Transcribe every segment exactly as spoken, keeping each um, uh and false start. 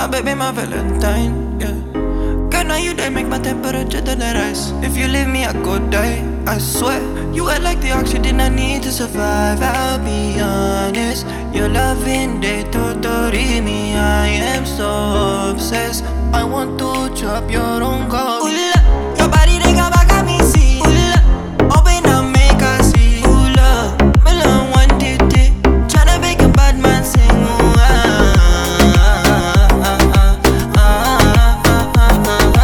My baby, my Valentine, yeah. Girl, now you they make my temperature turn the rise. If you leave me, I go die, I swear. You are like the oxygen I need to survive. I'll be honest, your loving they totally me. I am so obsessed. I want to chop your own coffee. Ooh, love, your body they got back at me, see. Ooh, love, open up, make her see. Ooh, love, me love one day, tryna make a bad man sing. Ooh, ah, ah, ah, ah, ah, ah, ah,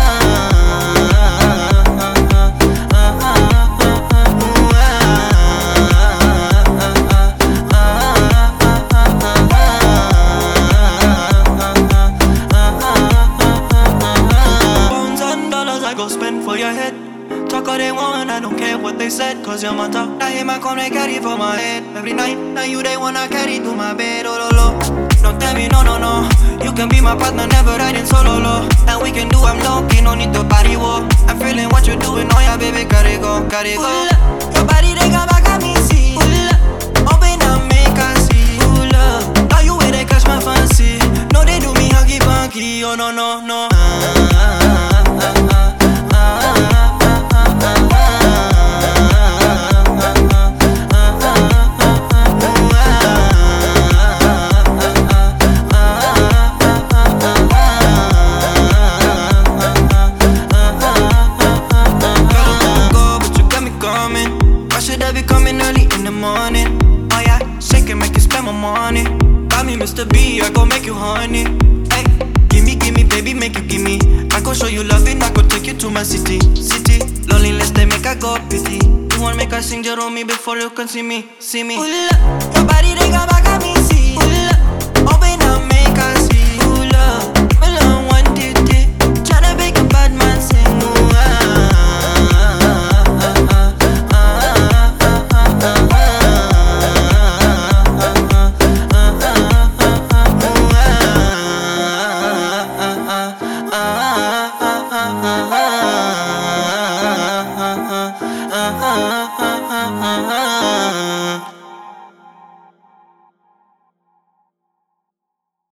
spend for your head. Talk all they want, I don't care what they said. Cause you're my top. Now hear my come they carry for my head every night. Now you they wanna carry to my bed, oh lo lo. Don't tell me no no no. You can be my partner, never riding solo low. And we can do I'm low-key, no need to body war. I'm feeling what you're doing, oh yeah baby, gotta go, gotta go. Ooh, love, your body they got back at me, see. Ooh, love, open up, make her see. Ooh, love, now you way they catch my fancy. No they do me huggy punky, oh no no no. Ah, ah, ah, ah. Morning, oh yeah, shake and make you spend my money. Got me Mister B, I gon' make you honey. Hey, gimme, gimme, baby, make you gimme. I gon' show you loving, I gon' take you to my city, city. Loneliness, they make I go pity. You wanna make I sing Jerome before you can see me, see me. Ooh, love, your body, they got back at me, see. Ooh, love, open up, make her see. Ooh, love, me love one day, day. Tryna make a bad man sing. Ooh, ah, ah, ah, ah, ah, ah, ah, ah. Ah, ah, ah, ah, ah, ah.